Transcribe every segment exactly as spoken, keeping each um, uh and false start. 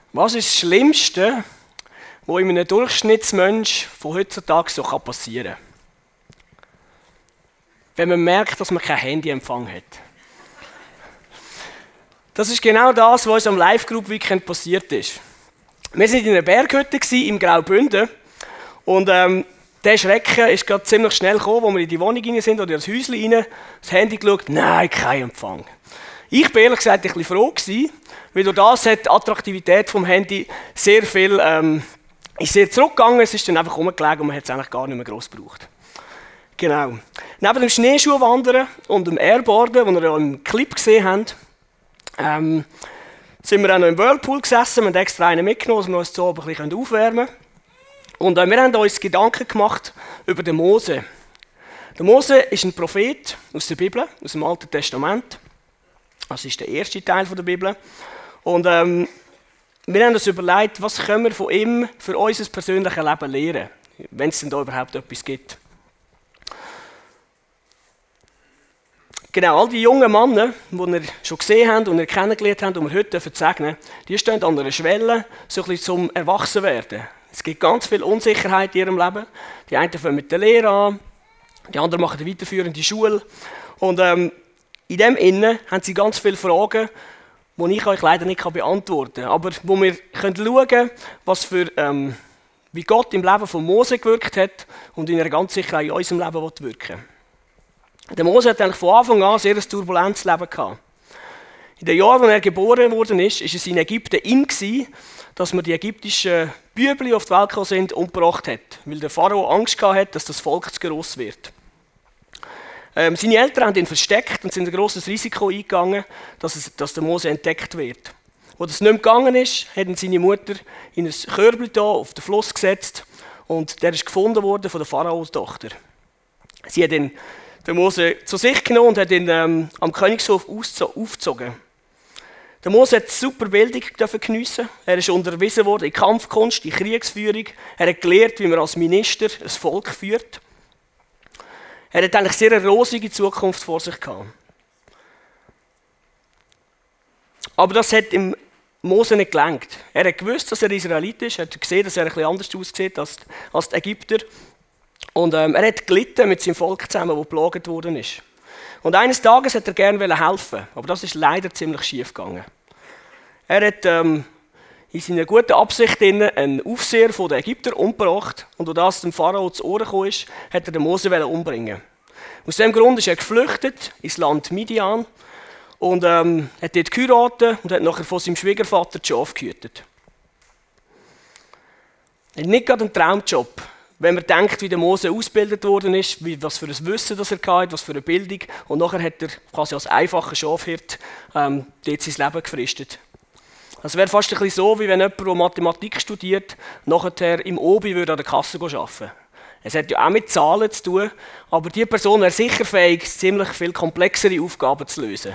Was ist das Schlimmste, was in einem Durchschnittsmensch von heutzutage so passieren kann? Wenn man merkt, dass man kein Handyempfang hat. Das ist genau das, was uns am Live-Group-Weekend passiert ist. Wir waren in einer Berghütte im Graubünden und ähm, der Schrecken ist gerade ziemlich schnell gekommen, als wir in die Wohnung rein sind oder in das Häuschen rein, das Handy geschaut, nein, kein Empfang. Ich war ehrlich gesagt ein bisschen froh gewesen, weil durch das hat die Attraktivität vom Handy sehr viel, ähm, ist sehr zurückgegangen, es ist dann einfach rumgelegen und man hat es eigentlich gar nicht mehr gross gebraucht. Genau. Neben dem Schneeschuhwandern und dem Airboarden, das ihr ja im Clip gesehen habt, ähm, sind wir auch noch im Whirlpool gesessen, wir haben extra einen mitgenommen, dass wir uns so ein bisschen aufwärmen können. Und äh, wir haben uns Gedanken gemacht über den Mose. Der Mose ist ein Prophet aus der Bibel, aus dem Alten Testament. Das ist der erste Teil der Bibel. Und ähm, wir haben uns überlegt, was können wir von ihm für unser persönliches Leben lernen, wenn es denn da überhaupt etwas gibt. Genau, all die jungen Männer, die wir schon gesehen haben und wir kennengelernt haben und wir heute segnen dürfen, die stehen an einer Schwelle, so ein bisschen zum Erwachsenwerden. Es gibt ganz viel Unsicherheit in ihrem Leben. Die einen fangen mit der Lehre an, die anderen machen eine weiterführende Schule. Und ähm, in dem Innen haben sie ganz viele Fragen, die ich euch leider nicht beantworten kann. Aber wo wir schauen können, was für, ähm, wie Gott im Leben von Mose gewirkt hat und in einer ganz sicher auch in unserem Leben wirken will. Der Mose hat eigentlich von Anfang an ein sehr turbulentes Leben gehabt. In den Jahren, als er geboren worden ist, war es in Ägypten in, dass man die ägyptischen Bübli, die auf die Welt gekommen sind, umgebracht hat. Weil der Pharao Angst hatte, dass das Volk zu gross wird. Ähm, seine Eltern haben ihn versteckt und sind ein grosses Risiko eingegangen, dass, es, dass der Mose entdeckt wird. Als das nicht mehr gegangen ist, hat ihn seine Mutter in ein Körbchen da auf den Fluss gesetzt und der ist gefunden worden von der Pharaos-Tochter. Sie hat ihn den Mose zu sich genommen und hat ihn ähm, am Königshof aufgezogen. Der Mose hat super Bildung geniessen. Er ist unterwiesen worden in Kampfkunst, in Kriegsführung. Er hat gelernt, wie man als Minister ein Volk führt. Er hat eigentlich sehr eine rosige Zukunft vor sich gehabt. Aber das hat ihm Mose nicht gelangt. Er hat gewusst, dass er Israelit ist. Er hat gesehen, dass er ein bisschen anders aussieht als, als die Ägypter. Und ähm, er hat gelitten mit seinem Volk zusammen, das geplagt worden ist. Und eines Tages hat er gerne helfen, aber das ist leider ziemlich schief gegangen. Er hat ähm, in seiner guten Absicht einen Aufseher von den Ägyptern umgebracht und als das dem Pharao zu Ohren gekommen ist, hat er den Mose umbringen. Aus diesem Grund ist er geflüchtet ins Land Midian und ähm, hat dort geheiratet und hat nachher von seinem Schwiegervater die Schafe gehütet. Er hat nicht gerade einen Traumjob. Wenn man denkt, wie der Mose ausgebildet worden ist, wie, was für ein Wissen das er hatte, was für eine Bildung. Und nachher hat er quasi als einfacher Schafhirt ähm, dort sein Leben gefristet. Das wäre fast ein bisschen so, wie wenn jemand, der Mathematik studiert, nachher im Obi würde an der Kasse arbeiten würde. Es hat ja auch mit Zahlen zu tun, aber diese Person wäre sicher fähig, ziemlich viel komplexere Aufgaben zu lösen.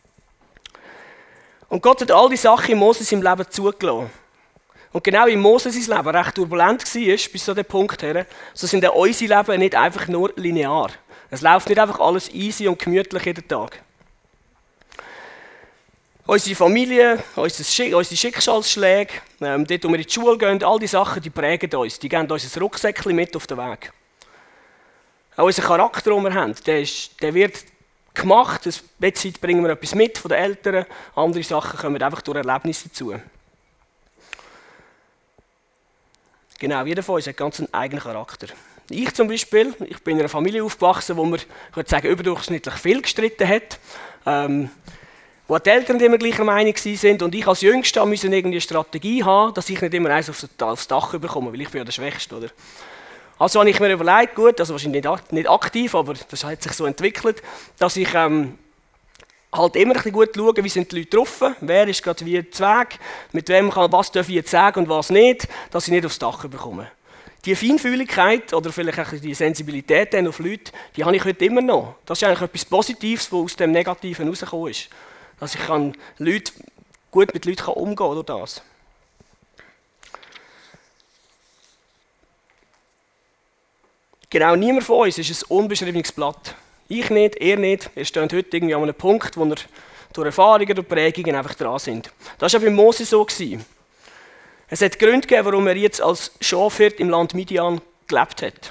Und Gott hat all die Sachen in Moses im Leben zugelassen. Und genau wie Moses sein Leben recht turbulent war, bis zu dem Punkt her, so sind auch unsere Leben nicht einfach nur linear. Es läuft nicht einfach alles easy und gemütlich jeden Tag. Unsere Familie, unsere Schicksalsschläge, ähm, dort, wo wir in die Schule gehen, all diese Sachen, die prägen uns. Die geben uns ein Rucksäckchen mit auf den Weg. Auch unser Charakter, den wir haben, der, ist, der wird gemacht. Eine Zeit bringen wir etwas mit von den Eltern, andere Sachen kommen einfach durch Erlebnisse dazu. Genau, jeder von uns hat ganz einen eigenen Charakter. Ich zum Beispiel, ich bin in einer Familie aufgewachsen, wo man, ich würde sagen, überdurchschnittlich viel gestritten hat. Ähm, wo die Eltern nicht immer gleicher Meinung waren und ich als Jüngster musste irgendwie eine Strategie haben, dass ich nicht immer eins aufs Dach bekomme, weil ich bin ja der Schwächste, oder? Also habe ich mir überlegt, gut, also wahrscheinlich nicht aktiv, aber das hat sich so entwickelt, dass ich ähm, halt immer ein bisschen gut schaue, wie sind die Leute drauf, wer ist gerade wie Zweig, mit wem kann was darf ich jetzt sagen und was nicht, dass ich nicht aufs Dach bekomme. Die Feinfühligkeit oder vielleicht auch die Sensibilität auf Leute, die habe ich heute immer noch. Das ist eigentlich etwas Positives, was aus dem Negativen rausgekommen ist. Dass ich kann Leute, gut mit Leuten umgehen kann durch das. Genau, niemand von uns ist ein unbeschriebenes Blatt. Ich nicht, ihr nicht. Ihr steht heute irgendwie an einem Punkt, wo wir durch Erfahrungen, durch Prägungen einfach dran sind. Das war ja bei Mose so. Es hat Gründe gegeben, warum er jetzt als Schafhirt im Land Midian gelebt hat.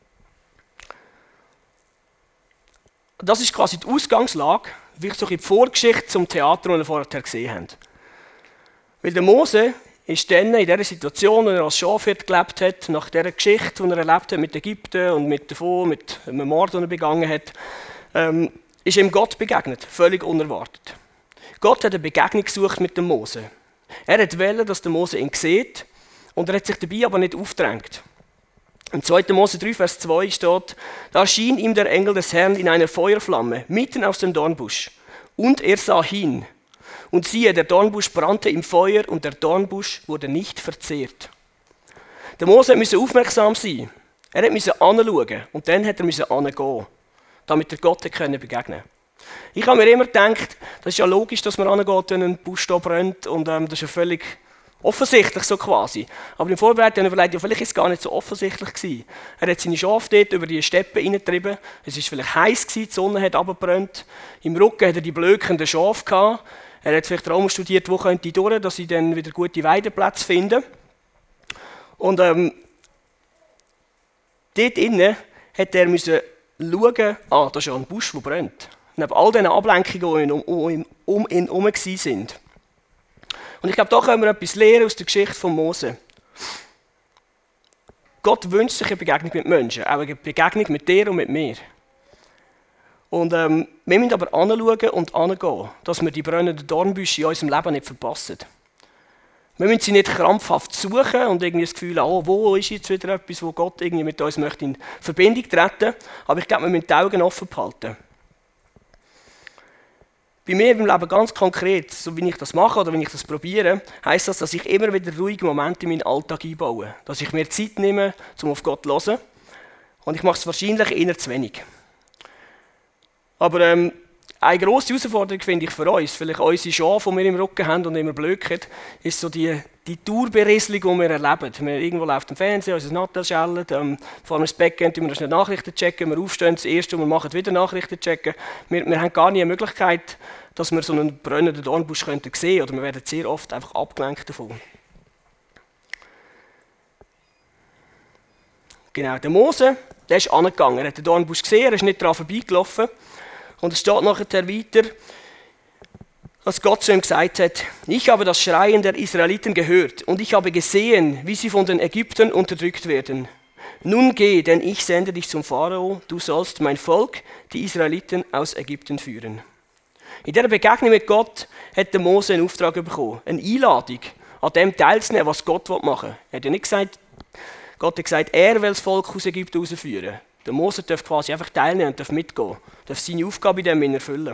Das ist quasi die Ausgangslage, wie ich so die Vorgeschichte zum Theater, das wir vorher gesehen haben. Weil der Mose ist dann in dieser Situation, wo er als Schafhirt gelebt hat, nach dieser Geschichte, die er erlebt hat mit Ägypten und mit davon, mit einem Mord, den er begangen hat, ähm, ist ihm Gott begegnet, völlig unerwartet. Gott hat eine Begegnung gesucht mit dem Mose. Er wollte, dass der Mose ihn sieht, und er hat sich dabei aber nicht aufgedrängt. Im zweiten Mose drei, Vers zwei steht, da erschien ihm der Engel des Herrn in einer Feuerflamme, mitten aus dem Dornbusch. Und er sah hin. Und siehe, der Dornbusch brannte im Feuer und der Dornbusch wurde nicht verzehrt. Der Mose musste aufmerksam sein. Er musste hinschauen und dann musste er hingehen, damit er Gott begegnen konnte. Ich habe mir immer gedacht, das ist ja logisch, dass man hingeht, wenn ein Busch da brennt, und ähm, das ist ja völlig offensichtlich so quasi. Aber im Vorbereitung habe ich überlegt, ja, vielleicht ist es gar nicht so offensichtlich gewesen. Er hat seine Schafe dort über die Steppe hineingetrieben. Es war vielleicht heiß gewesen, die Sonne hat runtergebrannt. Im Rücken hat er die blökenden Schafe gehabt. Er hat vielleicht auch studiert, wo könnte ich durch, dass sie dann wieder gute Weideplätze finden. Und ähm, dort innen hat er müssen schauen, ah, da ist ja ein Busch, der brennt. Neben all diesen Ablenkungen, die um ihn um herum waren. Und ich glaube, da können wir etwas lernen aus der Geschichte von Mose. Gott wünscht sich eine Begegnung mit Menschen, auch eine Begegnung mit dir und mit mir. Und ähm, wir müssen aber hinschauen und hingehen, dass wir die brennenden Dornbüsche in unserem Leben nicht verpassen. Wir müssen sie nicht krampfhaft suchen und irgendwie das Gefühl haben, oh, wo ist jetzt wieder etwas, wo Gott irgendwie mit uns möchte in Verbindung treten. Aber ich glaube, wir müssen die Augen offen behalten. Bei mir im Leben ganz konkret, so wie ich das mache oder wenn ich das probiere, heisst das, dass ich immer wieder ruhige Momente in meinen Alltag einbaue. Dass ich mir Zeit nehme, um auf Gott zu hören. Und ich mache es wahrscheinlich eher zu wenig. Aber ähm, eine grosse Herausforderung finde ich für uns, vielleicht unsere Schafe, die wir im Rücken haben und immer blöken, ist so die, die Dauerberieselung, die wir erleben. Wir irgendwo läuft im Fernsehen, unser Nattel schellt, ähm, bevor wir ins Bett gehen, tun wir schnell Nachrichten checken, wir aufstehen, das Erste, was wir machen, wieder Nachrichten checken. Wir, wir haben gar nie eine Möglichkeit, dass wir so einen brennenden Dornbusch sehen könnten, oder wir werden sehr oft einfach abgelenkt davon. Genau, der Mose, der ist angegangen, er hat den Dornbusch gesehen, er ist nicht daran vorbeigelaufen. Und es steht nachher weiter, dass Gott zu ihm gesagt hat, ich habe das Schreien der Israeliten gehört und ich habe gesehen, wie sie von den Ägyptern unterdrückt werden. Nun geh, denn ich sende dich zum Pharao, du sollst mein Volk, die Israeliten, aus Ägypten führen. In dieser Begegnung mit Gott hat der Mose einen Auftrag bekommen, eine Einladung, an dem teilzunehmen, was Gott machen will. Er hat ja nicht gesagt, Gott hat gesagt, er will das Volk aus Ägypten herausführen. Der Mose darf quasi einfach teilnehmen und darf mitgehen, darf seine Aufgabe in dem erfüllen.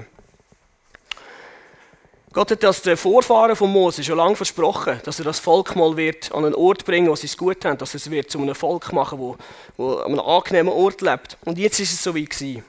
Gott hat das den Vorfahren von Mose schon lange versprochen, dass er das Volk mal wird an einen Ort bringen, wo sie es gut haben, dass er es wird zu einem Volk machen, wo, wo an einem angenehmen Ort lebt. Und jetzt ist es so wie gewesen.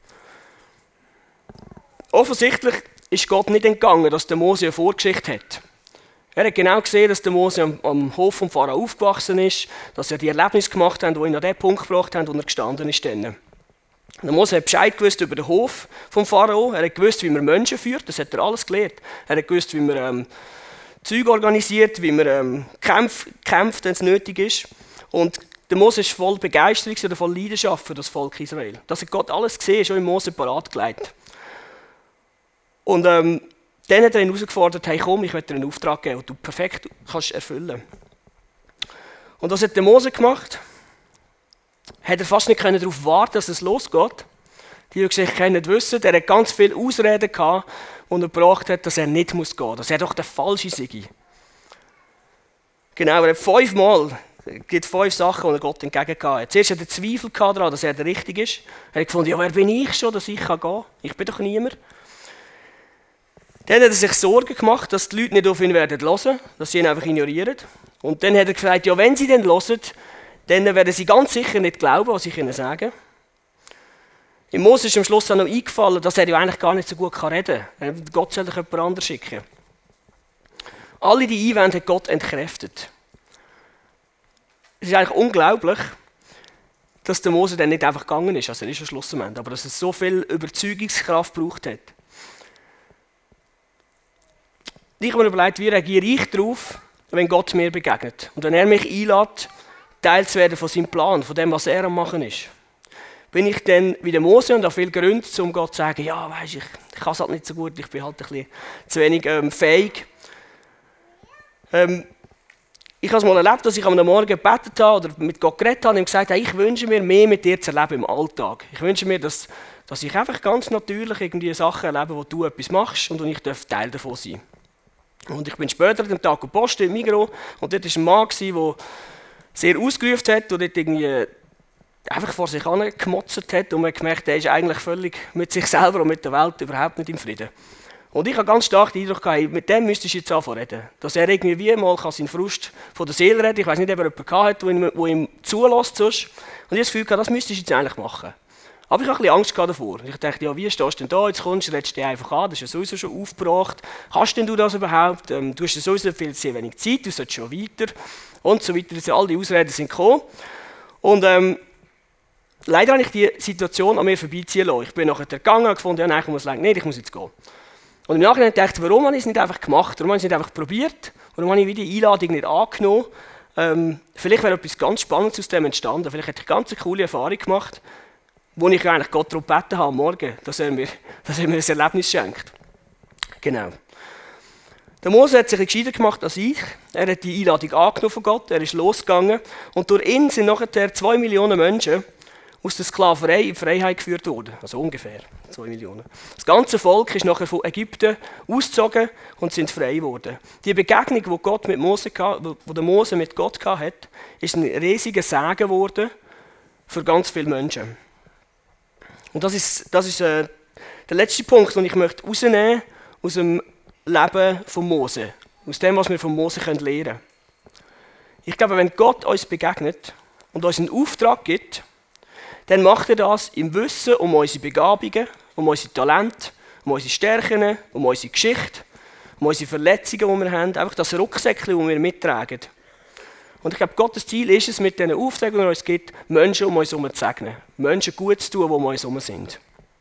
Offensichtlich ist Gott nicht entgangen, dass der Mose eine Vorgeschichte hat. Er hat genau gesehen, dass der Mose am, am Hof vom Pharao aufgewachsen ist, dass er die Erlebnisse gemacht hat, die ihn an den Punkt gebracht haben, wo er gestanden ist. Der Mose hat Bescheid gewusst über den Hof vom Pharao. Er hat gewusst, wie man Menschen führt. Das hat er alles gelernt. Er hat gewusst, wie man ähm, Zeug organisiert, wie man ähm, kämpft, kämpft, wenn es nötig ist. Und der Mose ist voll Begeisterung oder voll Leidenschaft für das Volk Israel. Das hat Gott alles gesehen, schon im Mose parat gelegt. Und ähm, dann hat er ihn herausgefordert, hey komm, ich werde dir einen Auftrag geben, den du perfekt kannst erfüllen. Und was hat der Mose gemacht? Hat er fast nicht darauf warten, dass es losgeht. Die, die Geschichte nicht wissen, er hat ganz viele Ausreden gehabt, die er gebracht hat, dass er nicht muss gehen muss, dass er doch der Falsche sei. Genau, er hat fünfmal, es gibt fünf Sachen, die er Gott entgegengegangen hat. Zuerst hat er Zweifel daran, dass er der Richtige ist. Er hat gefunden, ja, wer bin ich schon, dass ich gehen kann? Ich bin doch niemand. Dann hat er sich Sorgen gemacht, dass die Leute nicht auf ihn hören werden, dass sie ihn einfach ignorieren. Und dann hat er gesagt, ja, wenn sie den hören, dann werden sie ganz sicher nicht glauben, was ich ihnen sage. Im Mose ist am Schluss auch noch eingefallen, dass er ja eigentlich gar nicht so gut reden kann. Gott soll dich jemand anderes schicken. Alle die Einwände hat Gott entkräftet. Es ist eigentlich unglaublich, dass der Mose dann nicht einfach gegangen ist, also er ist am Schluss am Ende, aber dass es so viel Überzeugungskraft gebraucht hat. Ich habe mir überlegt, wie reagiere ich darauf, wenn Gott mir begegnet. Und wenn er mich einlädt, Teil zu werden von seinem Plan, von dem, was er am Machen ist. Bin ich dann wie der Mose und habe viele Gründe, um Gott zu sagen, ja, weisst, ich, ich kann es halt nicht so gut, ich bin halt ein bisschen zu wenig ähm, fähig. Ähm, ich habe es mal erlebt, dass ich am Morgen gebetet habe oder mit Gott geredet habe und ihm gesagt habe, ich wünsche mir mehr mit dir zu erleben im Alltag. Ich wünsche mir, dass, dass ich einfach ganz natürlich irgendwie Sachen erlebe, wo du etwas machst und ich darf Teil davon sein. Und ich bin später am Tag gepostet im Migros und dort war ein Mann, der sehr ausgerufen hat und dort irgendwie einfach vor sich hin gemotzt hat und man gemerkt, er ist eigentlich völlig mit sich selber und mit der Welt überhaupt nicht im Frieden. Und ich habe ganz stark den Eindruck gehabt, mit dem müsstest du jetzt anfangen reden. Dass er irgendwie wie mal seinen Frust von der Seele reden kann. Ich weiß nicht, ob er jemanden hat, der ihm, der ihm zulässt. Sonst. Und ich habe das Gefühl gehabt, das müsstest du jetzt eigentlich machen. Aber ich hatte ein bisschen Angst davor. Ich dachte, ja, wie stehst du denn da? Jetzt kommst du, redest dich einfach an, das ist ja sowieso schon aufgebracht. Kannst denn du das überhaupt? Ähm, du hast ja sowieso viel, sehr wenig Zeit, du solltest schon weiter. Und so weiter. Also all die Ausreden sind gekommen. Und ähm, leider habe ich die Situation an mir vorbeiziehen lassen. Ich bin nachher gegangen und gefunden, ja, nein, ich muss sagen, nein, ich muss jetzt gehen. Und im Nachhinein dachte ich, warum habe ich es nicht einfach gemacht? Warum habe ich es nicht einfach probiert? Warum habe ich die Einladung nicht angenommen? Ähm, vielleicht wäre etwas ganz Spannendes aus dem entstanden. Vielleicht hätte ich eine ganz coole Erfahrung gemacht, wo ich eigentlich Gott darum gebeten habe am Morgen, dass er mir, dass er mir ein Erlebnis schenkt. Genau. Der Mose hat sich ein gescheiter gemacht als ich. Er hat die Einladung angenommen von Gott, er ist losgegangen. Und durch ihn sind nachher zwei Millionen Menschen aus der Sklaverei in Freiheit geführt worden. Also ungefähr zwei Millionen. Das ganze Volk ist nachher von Ägypten ausgezogen und sind frei geworden. Die Begegnung, die, Gott mit Mose, wo der Mose mit Gott hatte, ist ein riesiger Segen geworden für ganz viele Menschen. Und das ist, das ist äh, der letzte Punkt, den ich möchte rausnehmen aus dem Leben von Mose. Aus dem, was wir von Mose lernen können. Ich glaube, wenn Gott uns begegnet und uns einen Auftrag gibt, dann macht er das im Wissen um unsere Begabungen, um unsere Talente, um unsere Stärken, um unsere Geschichte, um unsere Verletzungen, die wir haben, einfach das Rucksäckchen, das wir mittragen. Und ich glaube, Gottes Ziel ist es, mit diesen Aufträgen, die er uns gibt, Menschen um uns herum zu segnen. Menschen gut zu tun, die um uns herum sind.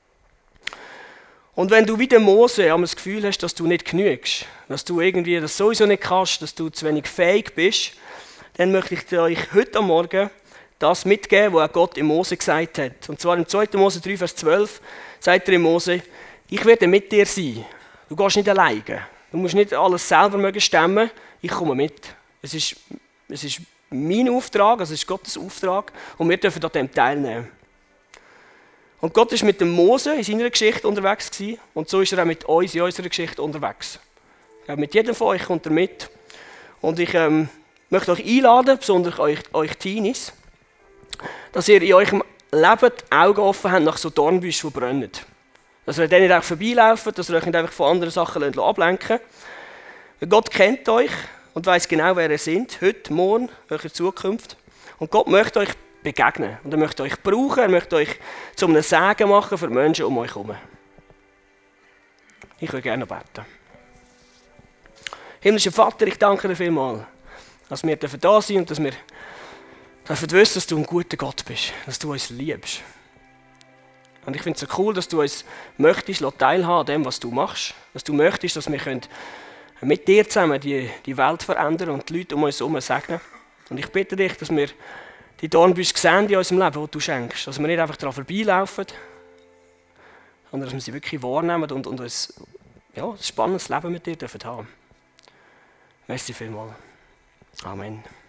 Und wenn du wie der Mose das Gefühl hast, dass du nicht genügst, dass du irgendwie das sowieso nicht kannst, dass du zu wenig fähig bist, dann möchte ich euch heute am Morgen das mitgeben, was Gott im Mose gesagt hat. Und zwar im zweiten Mose drei, Vers zwölf sagt er im Mose, ich werde mit dir sein. Du gehst nicht alleine. Du musst nicht alles selber mögen stemmen. Ich komme mit. Es ist, es ist mein Auftrag, also es ist Gottes Auftrag und wir dürfen an dem teilnehmen. Und Gott ist mit dem Mose in seiner Geschichte unterwegs gewesen, und so ist er auch mit uns in unserer Geschichte unterwegs. Mit jedem von euch kommt er mit. Und ich ähm, möchte euch einladen, besonders euch, euch Teenies, dass ihr in eurem Leben die Augen offen habt nach so Dornbüschen, die brennen. Dass ihr dann nicht einfach vorbeilaufen, dass ihr euch nicht einfach von anderen Sachen ablenken lasst. Gott kennt euch und weiss genau, wer ihr seid, heute, morgen, eure Zukunft. Und Gott möchte euch begegnen. Und er möchte euch brauchen, er möchte euch zu einem Segen machen für Menschen um euch herum. Ich würde gerne beten. Himmlischer Vater, ich danke dir vielmals, dass wir da sind und dass wir dürfen wissen, dass du ein guter Gott bist, dass du uns liebst. Und ich finde es so cool, dass du uns möchtest teilhaben an dem, was du machst. Dass du möchtest, dass wir mit dir zusammen die, die Welt verändern und die Leute um uns herum segnen. Und ich bitte dich, dass wir die Dornbüsche sehen in unserem Leben, die du schenkst. Dass wir nicht einfach daran vorbeilaufen, sondern dass wir sie wirklich wahrnehmen und, und uns, ja, ein spannendes Leben mit dir dürfen haben. Merci vielmals. Amen.